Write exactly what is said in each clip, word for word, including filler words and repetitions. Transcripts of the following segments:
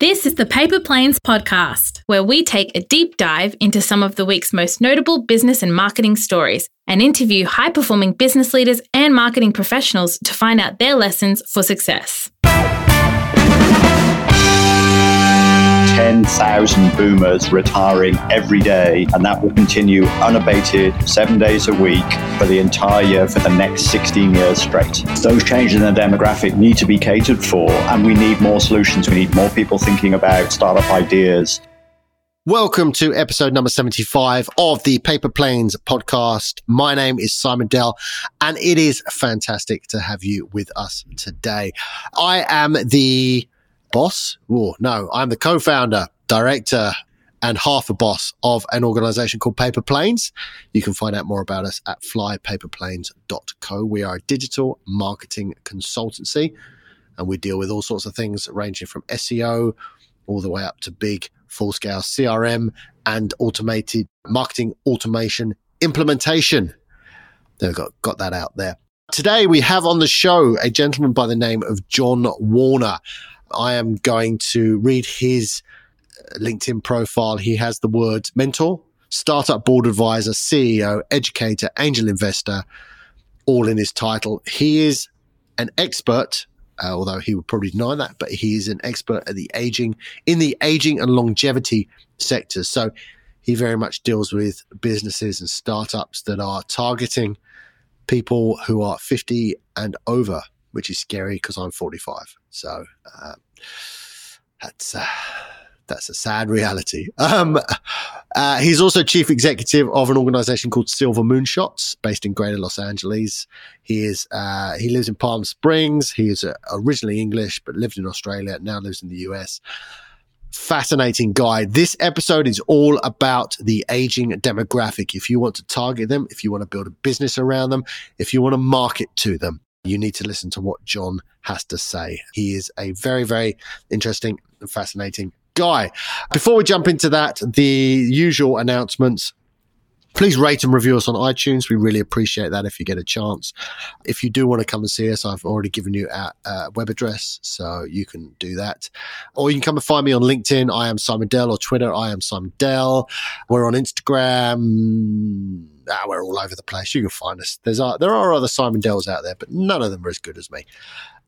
This is the Paper Planes podcast, where we take a deep dive into some of the week's most notable business and marketing stories and interview high-performing business leaders and marketing professionals to find out their lessons for success. ten thousand boomers retiring every day, and that will continue unabated seven days a week for the entire year for the next sixteen years straight. Those changes in the demographic need to be catered for, and we need more solutions. We need more people thinking about startup ideas. Welcome to episode number seventy-five of the Paper Planes podcast. My name is Simon Dell, and it is fantastic to have you with us today. I am the boss. Oh, no, I'm the co-founder, director, and half a boss of an organization called Paper Planes. You can find out more about us at fly paper planes dot co. We are a digital marketing consultancy, and we deal with all sorts of things ranging from S E O all the way up to big full-scale C R M and automated marketing automation implementation. They've got, got that out there. Today we have on the show a gentleman by the name of John Warner. I am going to read his LinkedIn profile. He has the words mentor, startup board advisor, C E O, educator, angel investor, all in his title. He is an expert, uh, although he would probably deny that, but he is an expert at the aging, in the aging and longevity sectors. So he very much deals with businesses and startups that are targeting people who are fifty and over, which is scary because I'm forty-five. So uh, that's uh, that's a sad reality. Um, uh, he's also chief executive of an organization called Silver Moonshots, based in Greater Los Angeles. He is uh, he lives in Palm Springs. He is uh, originally English, but lived in Australia, now lives in the U S. Fascinating guy. This episode is all about the aging demographic. If you want to target them, if you want to build a business around them, if you want to market to them, you need to listen to what John has to say. He is a very, very interesting and fascinating guy. Before we jump into that, the usual announcements. Please rate and review us on iTunes. We really appreciate that if you get a chance. If you do want to come and see us, I've already given you our uh, web address, so you can do that. Or you can come and find me on LinkedIn. I am Simon Dell, or Twitter. I am Simon Dell. We're on Instagram. Ah, we're all over the place. You can find us. There's uh, there are other Simon Dells out there, but none of them are as good as me.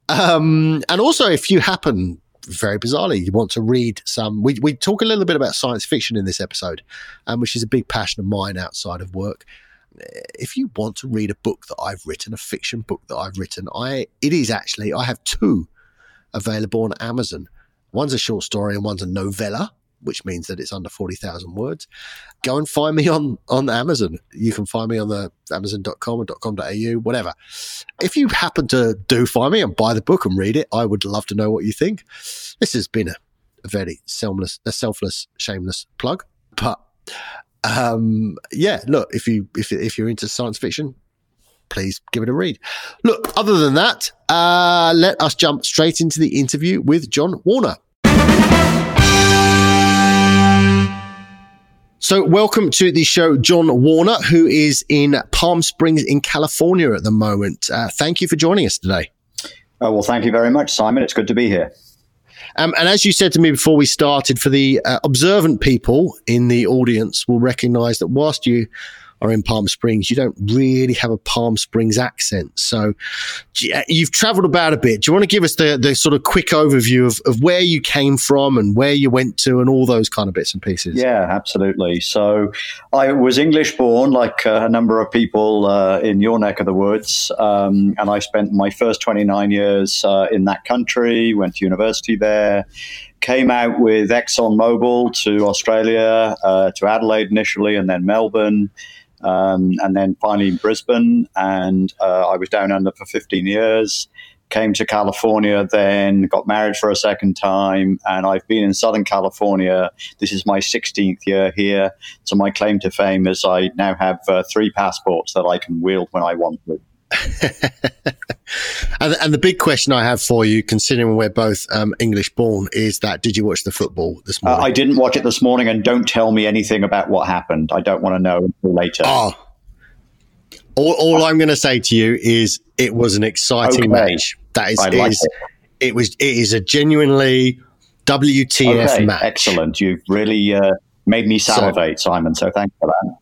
Um, and also, if you happen, very bizarrely, you want to read some, we, we talk a little bit about science fiction in this episode, um, which is a big passion of mine outside of work. If you want to read a book that I've written, a fiction book that I've written, I it is actually, I have two available on Amazon. One's a short story and one's a novella, which means that it's under forty thousand words. Go and find me on, on Amazon. You can find me on the amazon dot com or .com dot a u, whatever. If you happen to do find me and buy the book and read it, I would love to know what you think. This has been a, a very selfless, a selfless, shameless plug. But um, yeah, look, if, you, if, if you're into science fiction, please give it a read. Look, other than that, uh, let us jump straight into the interview with John Warner. So welcome to the show, John Warner, who is in Palm Springs in California at the moment. Uh, thank you for joining us today. Oh, well, thank you very much, Simon. It's good to be here. Um, and as you said to me before we started, for the uh, observant people in the audience will recognize that whilst you are in Palm Springs, you don't really have a Palm Springs accent. So you've traveled about a bit. Do you want to give us the, the sort of quick overview of, of where you came from and where you went to and all those kind of bits and pieces? Yeah, absolutely. So I was English born, like uh, a number of people uh, in your neck of the woods. Um, and I spent my first twenty-nine years uh, in that country, went to university there. Came out with ExxonMobil to Australia, uh, to Adelaide initially, and then Melbourne. Um, and then finally in Brisbane, and uh, I was down under for fifteen years, came to California, then got married for a second time, and I've been in Southern California. This is my sixteenth year here, so my claim to fame is I now have uh, three passports that I can wield when I want to. and, and the big question I have for you, considering we're both um, English born, is that did you watch the football this morning? Uh, I didn't watch it this morning, and don't tell me anything about what happened. I don't want to know until later. Oh, all, all I'm going to say to you is it was an exciting okay. match. That is, I like is it. it was. It is a genuinely W T F okay, match. Excellent. You've really uh, made me salivate, so, Simon, so thanks for that.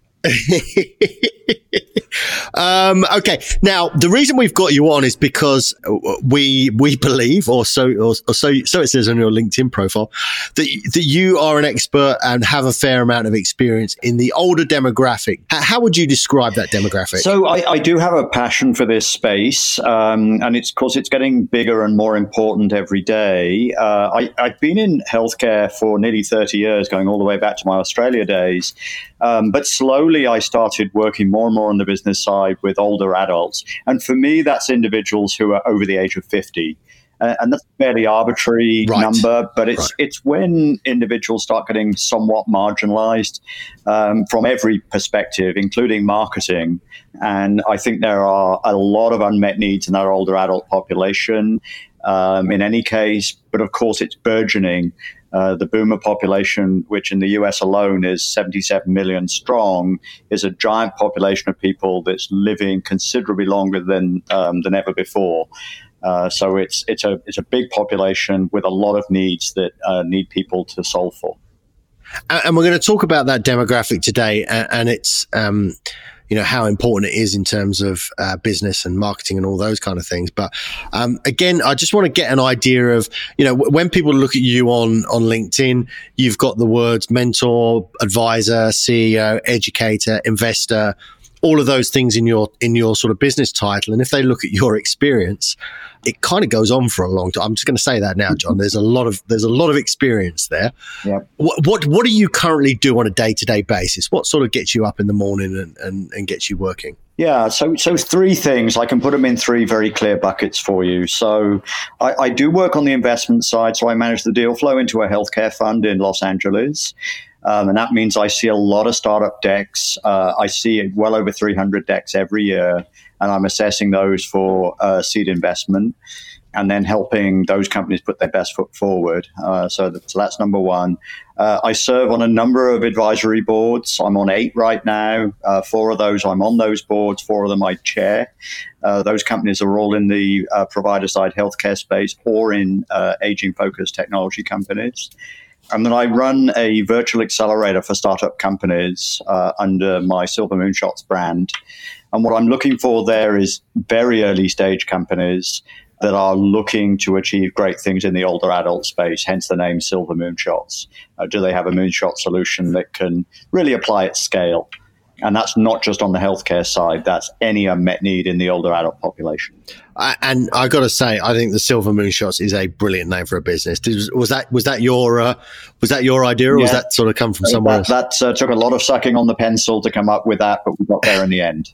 um, okay. Now, the reason we've got you on is because we we believe, or so or, or so so it says on your LinkedIn profile, that that you are an expert and have a fair amount of experience in the older demographic. How would you describe that demographic? So I, I do have a passion for this space, um, and it's of course it's getting bigger and more important every day. Uh, I, I've been in healthcare for nearly thirty years, going all the way back to my Australia days. Um, but slowly I started working more and more on the business side with older adults. And for me, that's individuals who are over the age of fifty. Uh, and that's a fairly arbitrary right. number, but it's right. it's when individuals start getting somewhat marginalized um, from every perspective, including marketing. And I think there are a lot of unmet needs in our older adult population um, in any case. But of course, it's burgeoning. Uh, the boomer population, which in the U S alone is seventy-seven million strong, is a giant population of people that's living considerably longer than um, than ever before. Uh, so it's it's a it's a big population with a lot of needs that uh, need people to solve for. And we're going to talk about that demographic today, and it's um, you know how important it is in terms of uh, business and marketing and all those kind of things. But um, again, I just want to get an idea of you know when people look at you on on LinkedIn, you've got the words mentor, advisor, C E O, educator, investor, all of those things in your in your sort of business title. And if they look at your experience, it kind of goes on for a long time. I'm just going to say that now, John. There's a lot of there's a lot of experience there. Yeah. What, what what do you currently do on a day to day basis? What sort of gets you up in the morning and, and, and gets you working? Yeah, so so three things. I can put them in three very clear buckets for you. So I, I do work on the investment side. So I manage the deal flow into a healthcare fund in Los Angeles. Um, and that means I see a lot of startup decks. Uh, I see well over three hundred decks every year, and I'm assessing those for uh, seed investment and then helping those companies put their best foot forward. Uh, so, that, so that's number one. Uh, I serve on a number of advisory boards. I'm on eight right now. Uh, four of those, I'm on those boards. Four of them I chair. Uh, those companies are all in the uh, provider side healthcare space or in uh, aging-focused technology companies. And then I run a virtual accelerator for startup companies uh, under my Silver Moonshots brand. And what I'm looking for there is very early stage companies that are looking to achieve great things in the older adult space, hence the name Silver Moonshots. Uh, do they have a moonshot solution that can really apply at scale? And that's not just on the healthcare side. That's any unmet need in the older adult population. I, and I got to say, I think the Silver Moonshots is a brilliant name for a business. Did, was that was that your uh, was that your idea, or yeah. was that sort of come from somewhere that, else? That uh, took a lot of sucking on the pencil to come up with that, but we got there in the end.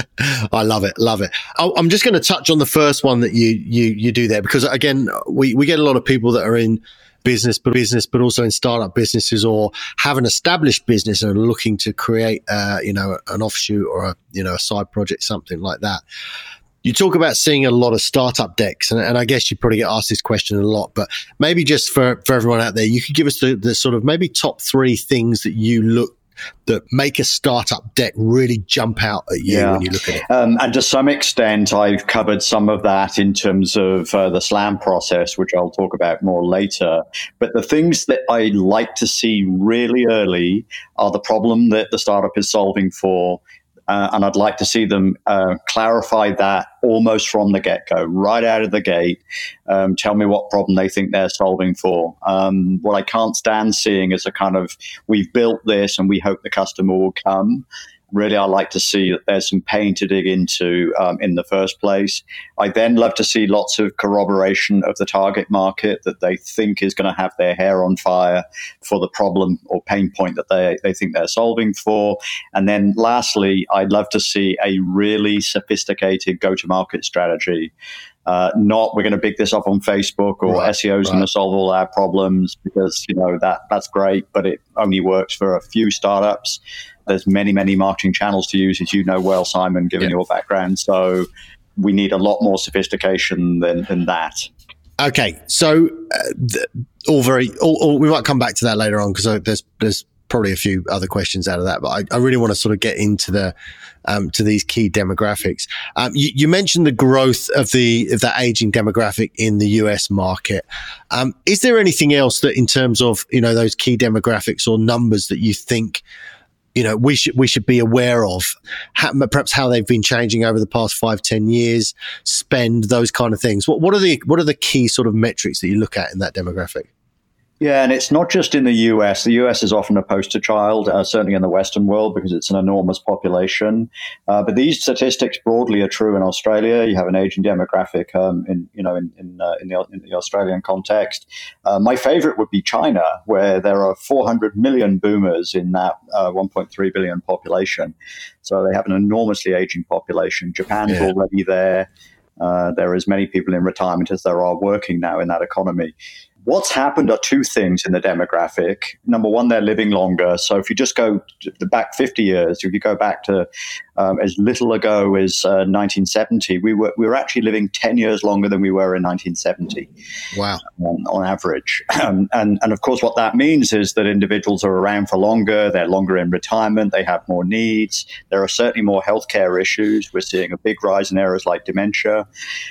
I love it, love it. I'm just going to touch on the first one that you you you do there, because again, we we get a lot of people that are in business, but business, but also in startup businesses or have an established business and are looking to create, uh, you know, an offshoot or a, you know, a side project, something like that. You talk about seeing a lot of startup decks, and, and I guess you probably get asked this question a lot, but maybe just for, for everyone out there, you could give us the, the sort of maybe top three things that you look that make a startup deck really jump out at you yeah. when you look at it. Um, and to some extent, I've covered some of that in terms of uh, the SLAM process, which I'll talk about more later. But the things that I like to see really early are the problem that the startup is solving for. Uh, and I'd like to see them uh, clarify that almost from the get-go, right out of the gate. Um, tell me what problem they think they're solving for. Um, what I can't stand seeing is a kind of, we've built this and we hope the customer will come. Really, I like to see that there's some pain to dig into um, in the first place. I then love to see lots of corroboration of the target market that they think is going to have their hair on fire for the problem or pain point that they, they think they're solving for. And then lastly, I'd love to see a really sophisticated go-to-market strategy. Uh, not we're going to pick this up on Facebook or right, S E O is right. going to solve all our problems, because, you know, that that's great, but it only works for a few startups. There's many, many marketing channels to use, as you know well, Simon, given yeah. your background. So we need a lot more sophistication than, than that. Okay. So uh, th- all very, all, all, we might come back to that later on, because uh, there's, there's probably a few other questions out of that, but I, I really want to sort of get into the um, to these key demographics. Um, you, you mentioned the growth of the of that aging demographic in the U S market. Um, is there anything else that, in terms of you know those key demographics or numbers, that you think you know we should we should be aware of? How, perhaps how they've been changing over the past five, ten years, spend, those kind of things. What what are the what are the key sort of metrics that you look at in that demographic? Yeah, and it's not just in the U S. The U S is often a poster child, uh, certainly in the Western world, because it's an enormous population. Uh, but these statistics broadly are true in Australia. You have an aging demographic um, in, you know, in, in, uh, in, the, in the Australian context. Uh, my favorite would be China, where there are four hundred million boomers in that uh, one point three billion population. So they have an enormously aging population. Japan's yeah. already there. Uh, there are as many people in retirement as there are working now in that economy. What's happened are two things in the demographic. Number one, they're living longer. So if you just go back fifty years, if you go back to um, as little ago as uh, nineteen seventy, we were we were actually living ten years longer than we were in nineteen seventy. Wow. Um, on average. Um, and, and of course, what that means is that individuals are around for longer. They're longer in retirement. They have more needs. There are certainly more healthcare issues. We're seeing a big rise in areas like dementia.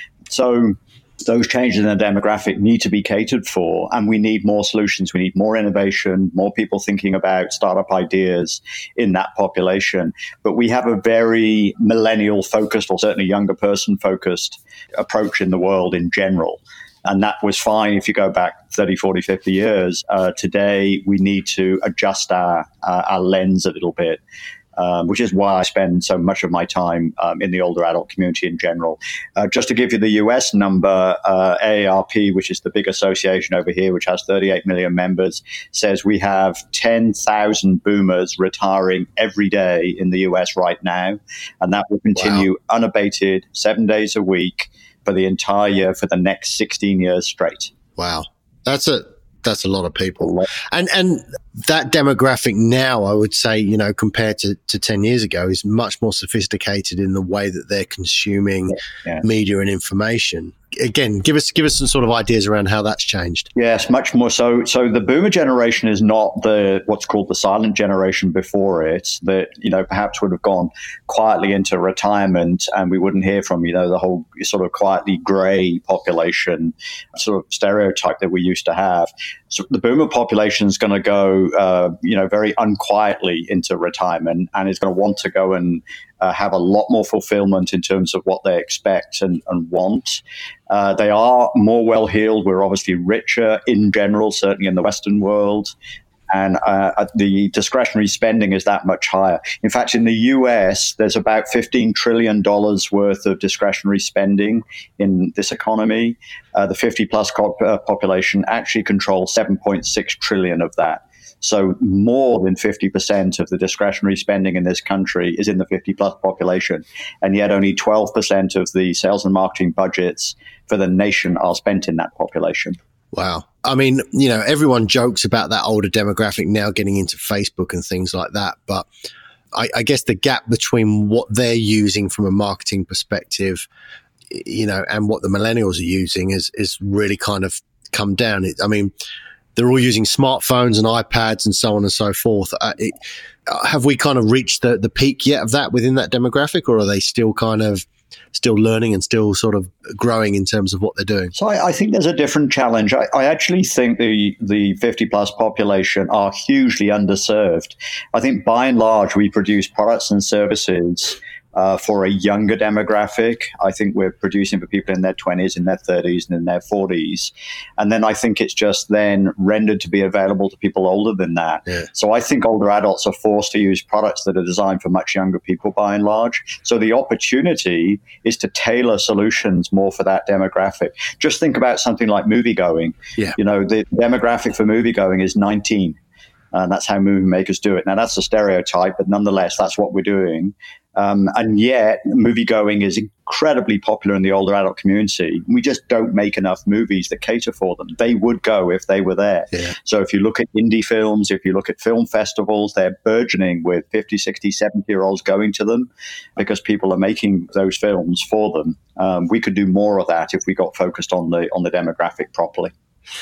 So those changes in the demographic need to be catered for, and we need more solutions. We need more innovation, more people thinking about startup ideas in that population. But we have a very millennial focused, or certainly younger person focused approach in the world in general. And that was fine if you go back thirty, forty, fifty years. Uh, today, we need to adjust our, uh, our lens a little bit. Um, which is why I spend so much of my time um, in the older adult community in general. Uh, just to give you the U S number, uh, A A R P, which is the big association over here, which has thirty-eight million members, says we have ten thousand boomers retiring every day in the U S right now. And that will continue wow. unabated, seven days a week for the entire year for the next sixteen years straight. Wow. That's a That's a lot of people. And and that demographic now, I would say, you know, compared to, to ten years ago, is much more sophisticated in the way that they're consuming yeah, yeah. media and information. Again, give us give us some sort of ideas around how that's changed. Yes, much more so. So the boomer generation is not the what's called the silent generation before it, that, you know, perhaps would have gone quietly into retirement and we wouldn't hear from, you know, the whole sort of quietly grey population sort of stereotype that we used to have. So the boomer population is going to go, uh, you know, very unquietly into retirement and is going to want to go and Uh, have a lot more fulfillment in terms of what they expect and, and want. Uh, they are more well-heeled. We're obviously richer in general, certainly in the Western world. And uh, the discretionary spending is that much higher. In fact, in the U S, there's about fifteen trillion dollars worth of discretionary spending in this economy. Uh, the fifty-plus co- uh, population actually controls seven point six trillion dollars of that. So more than fifty percent of the discretionary spending in this country is in the fifty-plus population. And yet only twelve percent of the sales and marketing budgets for the nation are spent in that population. Wow. I mean, you know, everyone jokes about that older demographic now getting into Facebook and things like that. But I, I guess the gap between what they're using from a marketing perspective, you know, and what the millennials are using is, is really kind of come down. It, I mean, they're all using smartphones and iPads and so on and so forth. Uh, it, uh, have we kind of reached the, the peak yet of that within that demographic, or are they still kind of still learning and still sort of growing in terms of what they're doing? So I, I think there's a different challenge. I, I actually think the the fifty-plus population are hugely underserved. I think by and large we produce products and services Uh, for a younger demographic. I think we're producing for people in their twenties, in their thirties, and in their forties. And then I think it's just then rendered to be available to people older than that. Yeah. So I think older adults are forced to use products that are designed for much younger people by and large. So the opportunity is to tailor solutions more for that demographic. Just think about something like moviegoing. Yeah. You know, the demographic for moviegoing is nineteen. And that's how movie makers do it. Now, that's a stereotype, but nonetheless, that's what we're doing. Um, and yet, moviegoing is incredibly popular in the older adult community. We just don't make enough movies that cater for them. They would go if they were there. Yeah. So if you look at indie films, if you look at film festivals, they're burgeoning with fifty, sixty, seventy-year-olds going to them because people are making those films for them. Um, we could do more of that if we got focused on the on the demographic properly.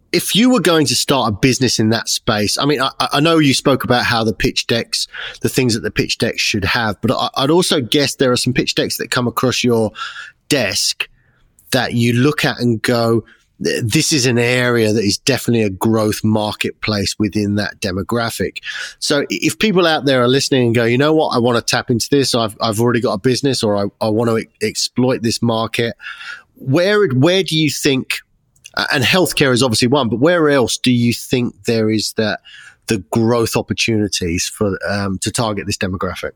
if you were going to start a business in that space, I mean, I, I know you spoke about how the pitch decks, the things that the pitch decks should have, but I, I'd also guess there are some pitch decks that come across your desk that you look at and go, this is an area that is definitely a growth marketplace within that demographic. So if people out there are listening and go, you know what, I want to tap into this, I've, I've already got a business, or I, I want to e- exploit this market, where, where do you think, and healthcare is obviously one, but where else do you think there is that the growth opportunities for um, to target this demographic?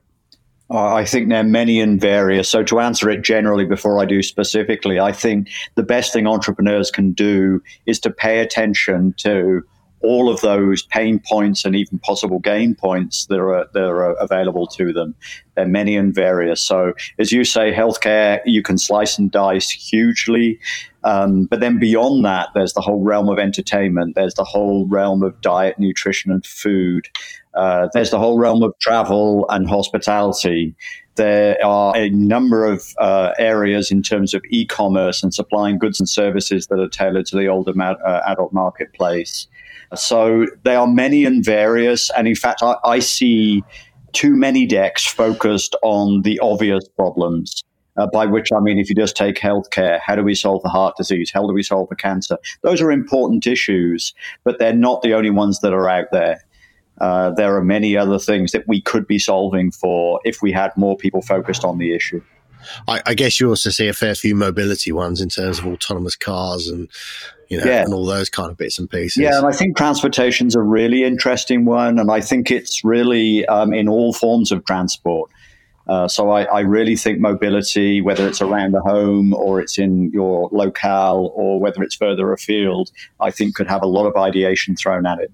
I think there are many and various. So to answer it generally before I do specifically, I think the best thing entrepreneurs can do is to pay attention to all of those pain points and even possible gain points that are, that are available to them. They're many and various. So as you say, healthcare, you can slice and dice hugely. Um, but then beyond that, there's the whole realm of entertainment. There's the whole realm of diet, nutrition, and food. Uh, there's the whole realm of travel and hospitality. There are a number of uh, areas in terms of e-commerce and supplying goods and services that are tailored to the older ma- uh, adult marketplace. So there are many and various. And in fact, I, I see too many decks focused on the obvious problems. Uh, by which I mean, if you just take healthcare, how do we solve the heart disease? How do we solve the cancer? Those are important issues, but they're not the only ones that are out there. Uh, there are many other things that we could be solving for if we had more people focused on the issue. I, I guess you also see a fair few mobility ones in terms of autonomous cars and, you know, yeah. and all those kind of bits and pieces. Yeah, and I think transportation's a really interesting one, and I think it's really um, in all forms of transport. Uh, so I, I really think mobility, whether it's around the home or it's in your locale or whether it's further afield, I think could have a lot of ideation thrown at it.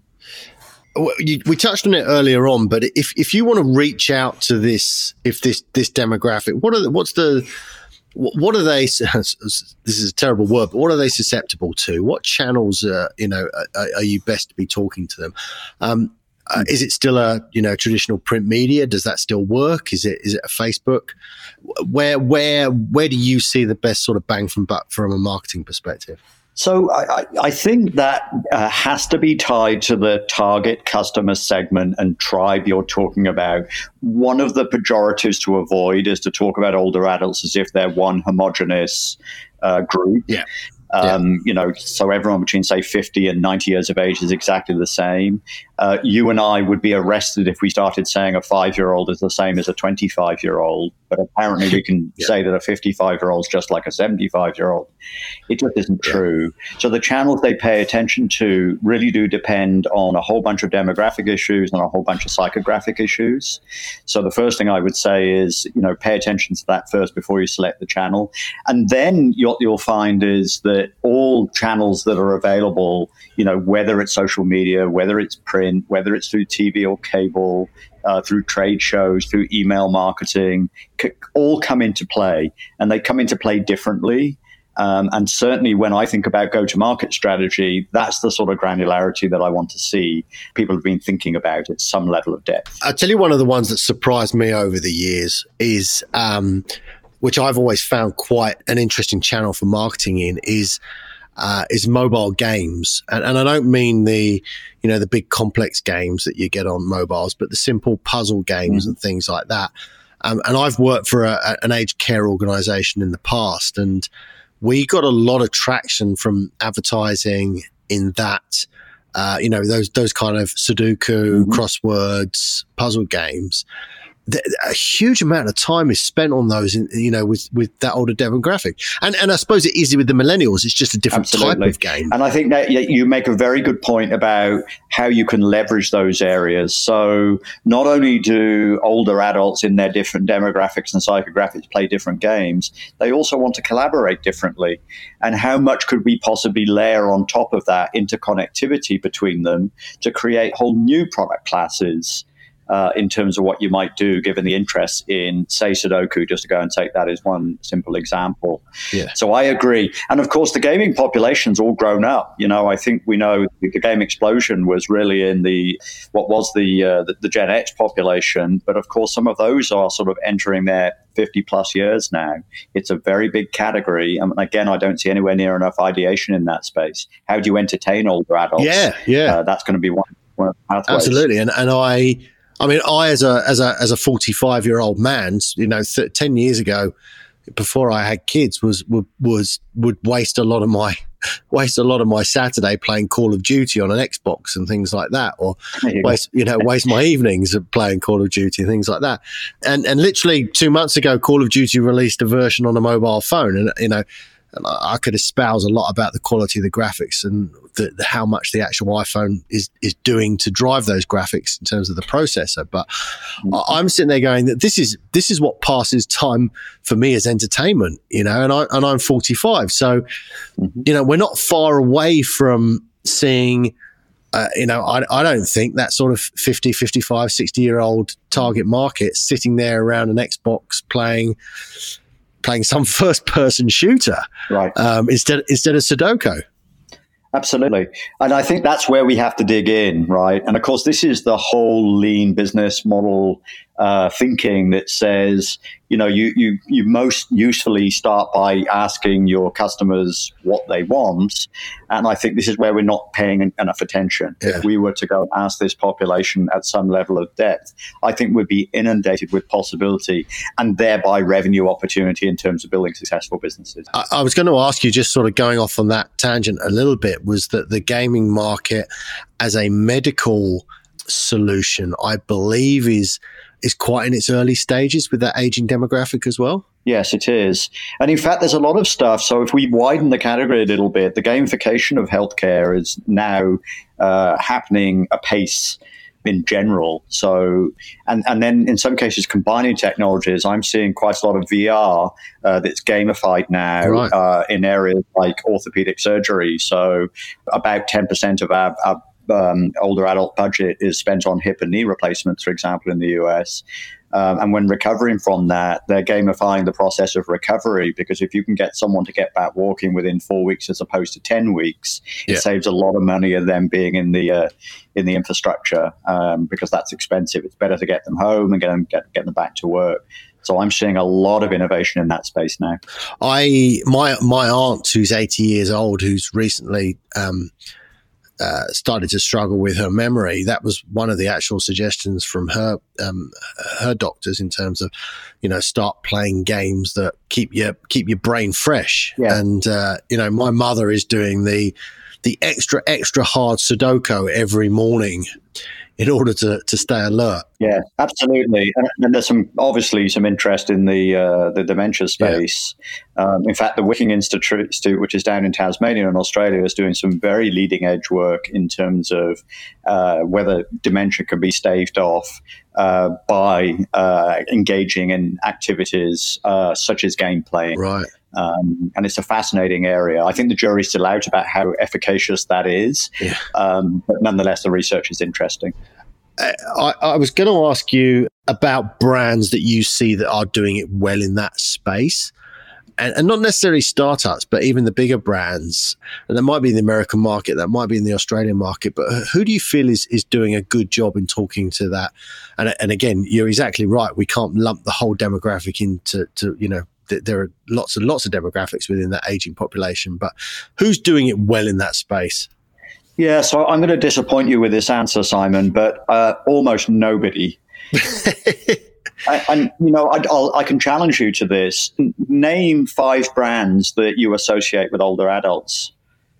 We touched on it earlier on, but if if you want to reach out to this, if this this demographic, what are the, what's the what are they? This is a terrible word, but what are they susceptible to? What channels, uh, you know, are, are you best to be talking to them? Um, uh, is it still a you know traditional print media? Does that still work? Is it is it a Facebook? Where where where do you see the best sort of bang from buck from a marketing perspective? So I, I think that uh, has to be tied to the target customer segment and tribe you're talking about. One of the pejoratives to avoid is to talk about older adults as if they're one homogenous uh, group. Yeah. Um, yeah. You know, so everyone between, say, fifty and ninety years of age is exactly the same. Uh, you and I would be arrested if we started saying a five-year-old is the same as a twenty-five-year-old. But apparently we can yeah. say that a fifty-five-year-old is just like a seventy-five-year-old. It just isn't yeah. true. So the channels they pay attention to really do depend on a whole bunch of demographic issues and a whole bunch of psychographic issues. So the first thing I would say is, you know, pay attention to that first before you select the channel. And then what you'll find is that all channels that are available, you know, whether it's social media, whether it's print, whether it's through T V or cable, uh, through trade shows, through email marketing, c- all come into play. And they come into play differently. Um, and certainly when I think about go-to-market strategy, that's the sort of granularity that I want to see people have been thinking about at some level of depth. I'll tell you one of the ones that surprised me over the years is, um, which I've always found quite an interesting channel for marketing in, is uh, is mobile games. And, and I don't mean the, you know, the big complex games that you get on mobiles, but the simple puzzle games mm-hmm. and things like that. Um, and I've worked for a, an aged care organization in the past, and we got a lot of traction from advertising in that, uh, you know, those those kind of Sudoku, mm-hmm. crosswords, puzzle games. The, a huge amount of time is spent on those, in, you know, with, with that older demographic. And and I suppose it is with the millennials. It's just a different Absolutely. type of game. And I think that you make a very good point about how you can leverage those areas. So not only do older adults in their different demographics and psychographics play different games, they also want to collaborate differently. And how much could we possibly layer on top of that interconnectivity between them to create whole new product classes? uh, in terms of what you might do given the interest in, say, Sudoku, just to go and take that as one simple example. Yeah. So I agree. And of course, the gaming population's all grown up. You know, I think we know the game explosion was really in the, what was the, uh, the, the Gen X population. But of course, some of those are sort of entering their fifty plus years now. It's a very big category. And again, I don't see anywhere near enough ideation in that space. How do you entertain older adults? Yeah, yeah. Uh, that's going to be one, one of the pathways. Absolutely. And, and I, I mean, I, as a, as a, as a forty-five year old man, you know, th- ten years ago, before I had kids, was, was, was, would waste a lot of my, waste a lot of my Saturday playing Call of Duty on an Xbox and things like that, or you waste, you know, waste my evenings playing Call of Duty and things like that. And, and literally two months ago, Call of Duty released a version on a mobile phone, and, you know, and I could espouse a lot about the quality of the graphics and the, the, how much the actual iPhone is, is doing to drive those graphics in terms of the processor. But mm-hmm. I'm sitting there going that this is, this is what passes time for me as entertainment, you know, and I, and I'm forty-five. So, mm-hmm. you know, we're not far away from seeing, uh, you know, I, I don't think that sort of fifty, fifty-five, sixty year old target market sitting there around an Xbox playing, playing some first-person shooter, right? Um, instead instead of Sudoku. Absolutely, and I think that's where we have to dig in, right? And of course, this is the whole lean business model uh, thinking that says, you know, you you you most usefully start by asking your customers what they want, and I think this is where we're not paying enough attention. Yeah. If we were to go and ask this population at some level of depth, I think we'd be inundated with possibility and thereby revenue opportunity in terms of building successful businesses. I, I was going to ask you, just sort of going off on that tangent a little bit, was that the gaming market as a medical solution, I believe, is is quite in its early stages with that aging demographic as well. Yes, it is. And in fact, there's a lot of stuff. So if we widen the category a little bit, the gamification of healthcare is now uh, happening apace in general. So, and, and then in some cases, combining technologies, I'm seeing quite a lot of V R uh, that's gamified now right. uh, in areas like orthopedic surgery. So about ten percent of our, our Um, older adult budget is spent on hip and knee replacements, for example, in the U S. Um, and when recovering from that, they're gamifying the process of recovery, because if you can get someone to get back walking within four weeks as opposed to ten weeks, yeah. it saves a lot of money of them being in the uh, in the infrastructure um, because that's expensive. It's better to get them home and get them get, get them back to work. So I'm seeing a lot of innovation in that space now. I my my aunt, who's eighty years old, who's recently um, Uh, started to struggle with her memory. That was one of the actual suggestions from her um, her doctors, in terms of, you know, start playing games that keep your keep your brain fresh. Yeah. And uh, you know, my mother is doing the the extra extra hard Sudoku every morning in order to to stay alert. Yeah, absolutely. And, and there's some obviously some interest in the uh, the dementia space. Yeah. Um, in fact, the Wicking Institute, which is down in Tasmania in Australia, is doing some very leading edge work in terms of uh, whether dementia can be staved off uh, by uh, engaging in activities uh, such as game playing. Right. Um, and it's a fascinating area. I think the jury's still out about how efficacious that is. Yeah. Um, but nonetheless, the research is interesting. I, I was going to ask you about brands that you see that are doing it well in that space, and, and not necessarily startups, but even the bigger brands. And that might be in the American market, that might be in the Australian market, but who do you feel is, is doing a good job in talking to that? And, and again, you're exactly right. We can't lump the whole demographic into, to, you know, th- there are lots and lots of demographics within that aging population, but who's doing it well in that space? Yeah, so I'm going to disappoint you with this answer, Simon, but uh, almost nobody. I, and, you know, I, I'll, I can challenge you to this. Name five brands that you associate with older adults.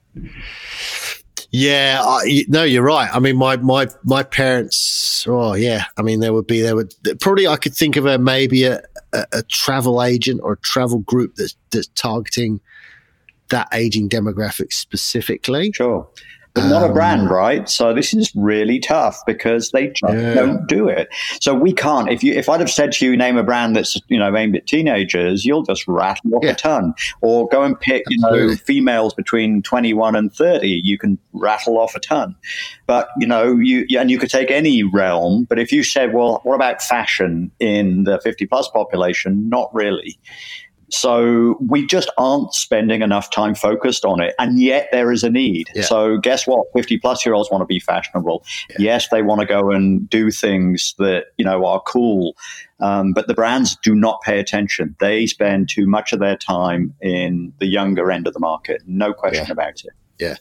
Yeah, I, no, you're right. I mean, my, my, my parents, oh yeah. I mean, there would be, there would probably, I could think of a, maybe a, a, a travel agent or a travel group that's, that's targeting that aging demographic specifically. Sure. but not Um, a brand, right? So this is really tough because they just Yeah. don't do it. So we can't. If you, if I'd have said to you, name a brand that's, you know, aimed at teenagers, you'll just rattle off Yeah. a ton. Or go and pick, you know, Absolutely. females between twenty-one and thirty. You can rattle off a ton. But you know, you and you could take any realm. But if you said, well, what about fashion in the fifty plus population? Not really. So we just aren't spending enough time focused on it. And yet there is a need. Yeah. So guess what? fifty plus year olds want to be fashionable. Yeah. Yes, they want to go and do things that, you know, are cool. Um, but the brands do not pay attention. They spend too much of their time in the younger end of the market. No question Yeah. about it. Yeah.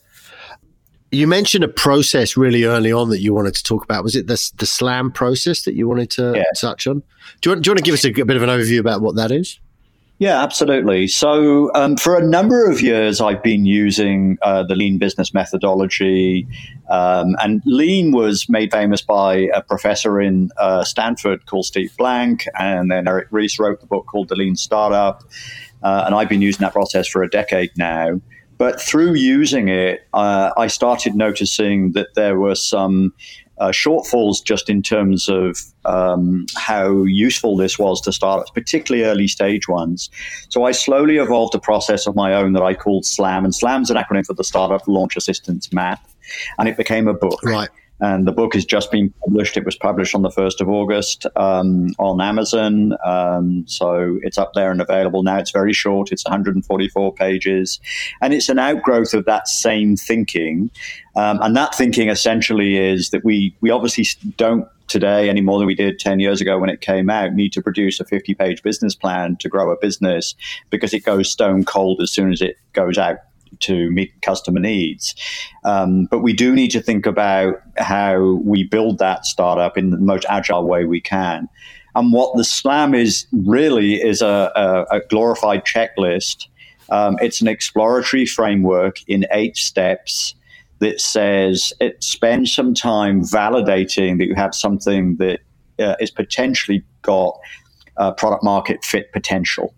You mentioned a process really early on that you wanted to talk about. Was it the, the SLAM process that you wanted to Yeah. touch on? Do you, want, do you want to give us a bit of an overview about what that is? Yeah, absolutely. So um, for a number of years, I've been using uh, the Lean business methodology. Um, and Lean was made famous by a professor in uh, Stanford called Steve Blank. And then Eric Ries wrote the book called The Lean Startup. Uh, and I've been using that process for a decade now. But through using it, uh, I started noticing that there were some uh, shortfalls just in terms of um, how useful this was to startups, particularly early stage ones. So I slowly evolved a process of my own that I called SLAM. And SLAM's an acronym for the Startup Launch Assistance Map. And it became a book. Right. And the book has just been published. It was published on the first of August um, on Amazon. Um, so it's up there and available now. It's very short. It's one hundred forty-four pages. And it's an outgrowth of that same thinking. Um, and that thinking essentially is that we, we obviously don't today, any more than we did ten years ago when it came out, need to produce a fifty-page business plan to grow a business because it goes stone cold as soon as it goes out to meet customer needs. Um, but we do need to think about how we build that startup in the most agile way we can. And what the SLAM is really is a, a, a glorified checklist. Um, it's an exploratory framework in eight steps that says it spends some time validating that you have something that uh, is potentially got uh, product market fit potential.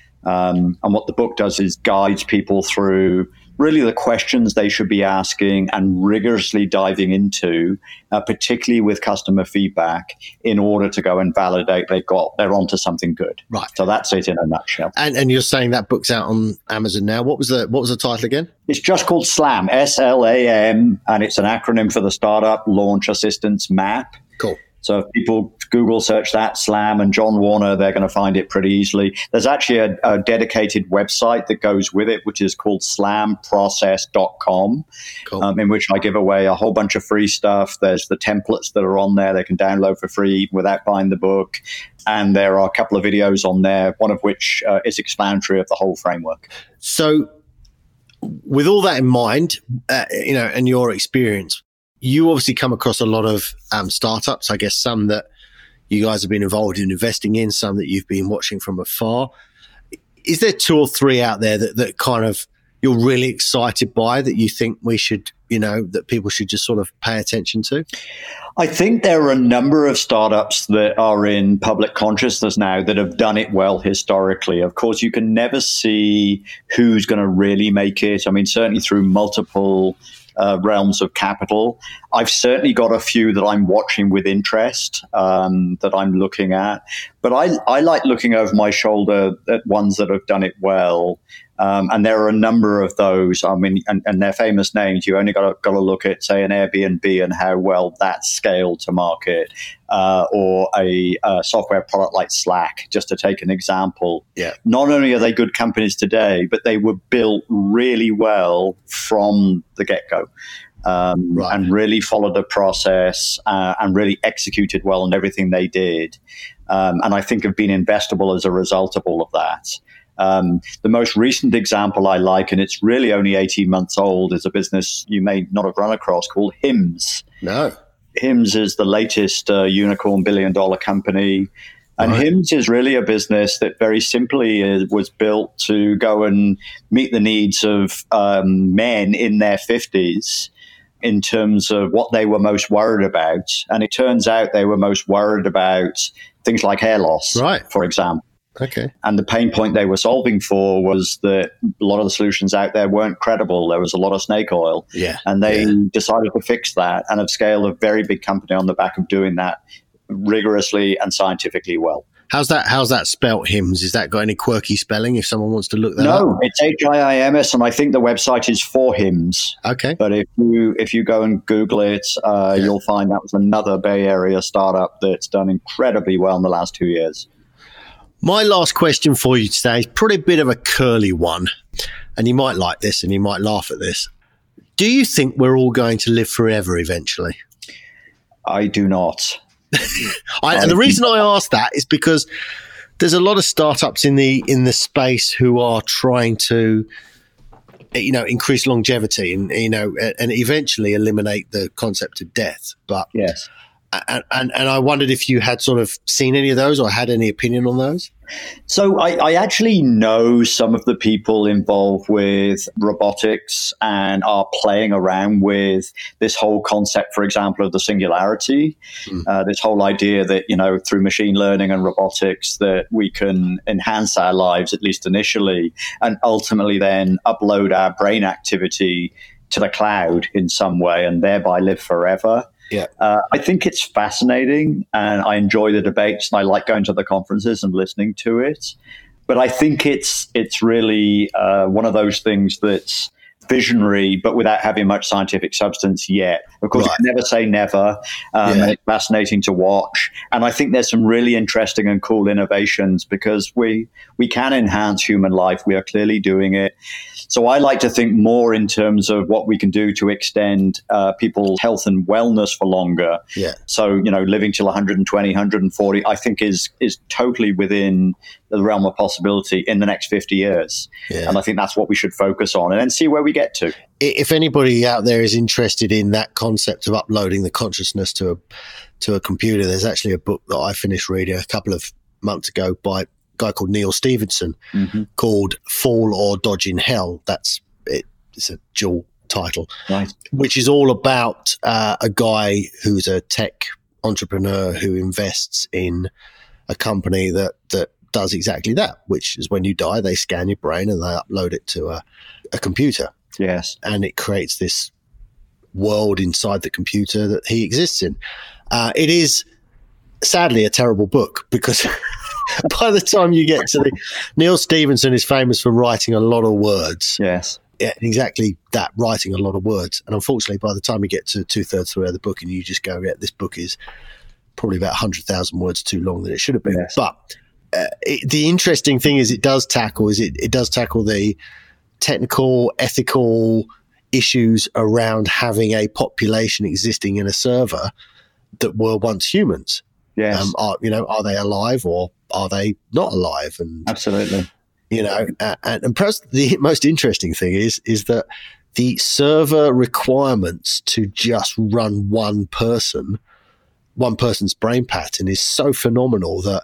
Um, and what the book does is guides people through really the questions they should be asking and rigorously diving into, uh, particularly with customer feedback, in order to go and validate they've got they're onto something good. Right. So that's it in a nutshell. And and you're saying that book's out on Amazon now. What was the what was the title again? It's just called SLAM, S L A M, and it's an acronym for the Startup Launch Assistance Map. Cool. So if people Google search that, SLAM and John Warner, they're going to find it pretty easily. There's actually a, a dedicated website that goes with it, which is called slam process dot com, Cool. um, in which I give away a whole bunch of free stuff. There's the templates that are on there they can download for free without buying the book. And there are a couple of videos on there, one of which uh, is explanatory of the whole framework. So with all that in mind, uh, you know, and your experience, you obviously come across a lot of um, startups, I guess some that you guys have been involved in investing in, some that you've been watching from afar. Is there two or three out there that, that kind of you're really excited by that you think we should, you know, that people should just sort of pay attention to? I think there are a number of startups that are in public consciousness now that have done it well historically. Of course, you can never see who's going to really make it. I mean, certainly through multiple Uh, realms of capital. I've certainly got a few that I'm watching with interest, um, that I'm looking at. But I, I like looking over my shoulder at ones that have done it well. Um, and there are a number of those. I mean, and, and they're famous names. You only got to, got to look at, say, an Airbnb and how well that scaled to market, uh, or a, a software product like Slack, just to take an example. Yeah. Not only are they good companies today, but they were built really well from the get-go. Um, Right. And really followed the process uh, and really executed well on everything they did. Um, and I think have been investable as a result of all of that. Um, the most recent example I like, and it's really only eighteen months old, is a business you may not have run across called Hims. No. Hims is the latest uh, unicorn billion dollar company. And Right. Hims is really a business that very simply is, was built to go and meet the needs of um, men in their fifties in terms of what they were most worried about. And it turns out they were most worried about things like hair loss, Right. for example. Okay. And the pain point they were solving for was that a lot of the solutions out there weren't credible. There was a lot of snake oil. Yeah. And they yeah. decided to fix that and have scaled a very big company on the back of doing that rigorously and scientifically well. How's that? How's that spelt? Hims? Is that got any quirky spelling? If someone wants to look that no, up, no, it's H I I M S, and I think the website is for Hims. Okay, but if you if you go and Google it, uh, yeah. you'll find that was another Bay Area startup that's done incredibly well in the last two years. My last question for you today is probably a bit of a curly one, and you might like this, and you might laugh at this. Do you think we're all going to live forever eventually? I do not. I, and the reason I ask that is because there's a lot of startups in the in the space who are trying to, you know, increase longevity and you know and eventually eliminate the concept of death. But yes, and and, and I wondered if you had sort of seen any of those or had any opinion on those. So I, I actually know some of the people involved with robotics and are playing around with this whole concept, for example, of the singularity, mm. uh, this whole idea that, you know, through machine learning and robotics that we can enhance our lives, at least initially, and ultimately then upload our brain activity to the cloud in some way and thereby live forever. Yeah, uh, I think it's fascinating and I enjoy the debates and I like going to the conferences and listening to it. But I think it's it's really uh, one of those things that's visionary, but without having much scientific substance yet. Of course, right. you can never say never. Um, yeah. And it's fascinating to watch. And I think there's some really interesting and cool innovations because we we can enhance human life. We are clearly doing it. So I like to think more in terms of what we can do to extend uh, people's health and wellness for longer. Yeah. So, you know, living till one hundred twenty, one hundred forty, I think is is totally within the realm of possibility in the next fifty years. Yeah. And I think that's what we should focus on and then see where we get to. If anybody out there is interested in that concept of uploading the consciousness to a, to a computer, there's actually a book that I finished reading a couple of months ago by guy called Neil Stephenson mm-hmm. called Fall or Dodge in Hell. That's it, it's a dual title, right. which is all about uh, a guy who's a tech entrepreneur who invests in a company that that does exactly that, which is when you die, they scan your brain and they upload it to a, a computer. Yes. And it creates this world inside the computer that he exists in. Uh, it is sadly a terrible book because by the time you get to the Neil Stephenson is famous for writing a lot of words. Yes. Yeah, exactly that, writing a lot of words. And unfortunately, by the time you get to two thirds through the book and you just go, yeah, this book is probably about one hundred thousand words too long than it should have been. Yes. But uh, it, the interesting thing is it does tackle is it, it does tackle the technical, ethical issues around having a population existing in a server that were once humans. Yes. Um, are, you know, are they alive or are they not alive? And absolutely. You know, uh, and, and perhaps the most interesting thing is is that the server requirements to just run one person, one person's brain pattern is so phenomenal that,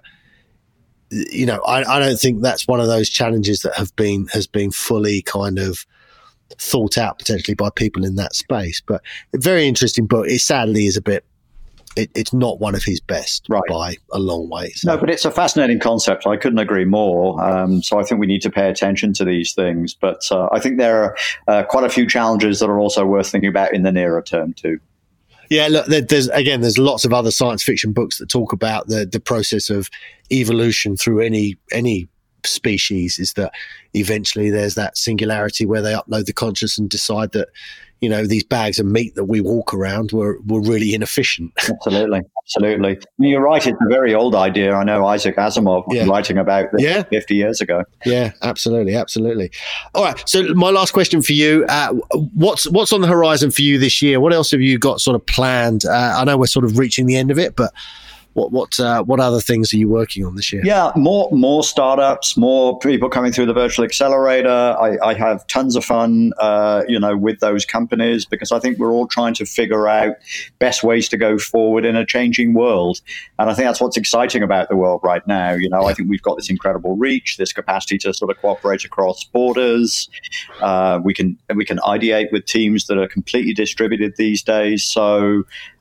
you know, I, I don't think that's one of those challenges that have been has been fully kind of thought out potentially by people in that space. But a very interesting book. It sadly is a bit. It, it's not one of his best right. by a long way. So. No, but it's a fascinating concept. I couldn't agree more. Um, so I think we need to pay attention to these things. But uh, I think there are uh, quite a few challenges that are also worth thinking about in the nearer term too. Yeah, look, there's again, there's lots of other science fiction books that talk about the the process of evolution through any any species. Is that eventually there's that singularity where they upload the conscious and decide that, you know, these bags of meat that we walk around were, were really inefficient. Absolutely. Absolutely. I mean, you're right. It's a very old idea. I know Isaac Asimov was yeah. writing about this yeah. fifty years ago. Yeah, absolutely. Absolutely. All right. So my last question for you, uh, what's, what's on the horizon for you this year? What else have you got sort of planned? Uh, I know we're sort of reaching the end of it, but What what uh, what other things are you working on this year? Yeah, more more startups, more people coming through the virtual accelerator. I, I have tons of fun, uh, you know, with those companies because I think we're all trying to figure out best ways to go forward in a changing world, and I think that's what's exciting about the world right now. You know, yeah. I think we've got this incredible reach, this capacity to sort of cooperate across borders. Uh, we can we can ideate with teams that are completely distributed these days. So.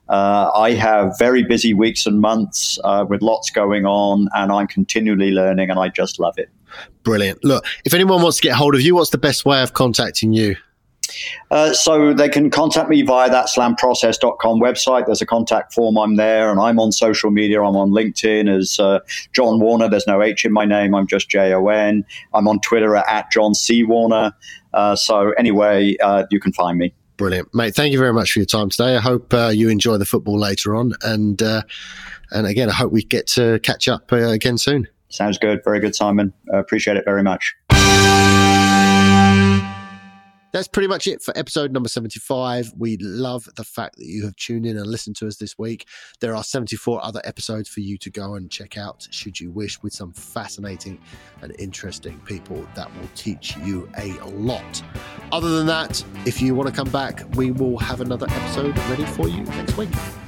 Uh, I have very busy weeks and months uh, with lots going on, and I'm continually learning, and I just love it. Brilliant. Look, if anyone wants to get hold of you, what's the best way of contacting you? Uh, so they can contact me via that slam process dot com website. There's a contact form. I'm there, and I'm on social media. I'm on LinkedIn as uh, John Warner. There's no H in my name. I'm just J O N. I'm on Twitter at, at John C. Warner. Uh, so anyway, uh, you can find me. Brilliant, mate. Thank you very much for your time today. I hope uh, you enjoy the football later on. And, uh, and again, I hope we get to catch up uh, again soon. Sounds good. Very good, Simon. Uh, appreciate it very much. That's pretty much it for episode number seventy-five. We love the fact that you have tuned in and listened to us this week. There are seventy-four other episodes for you to go and check out, should you wish, with some fascinating and interesting people that will teach you a lot. Other than that, if you want to come back, we will have another episode ready for you next week.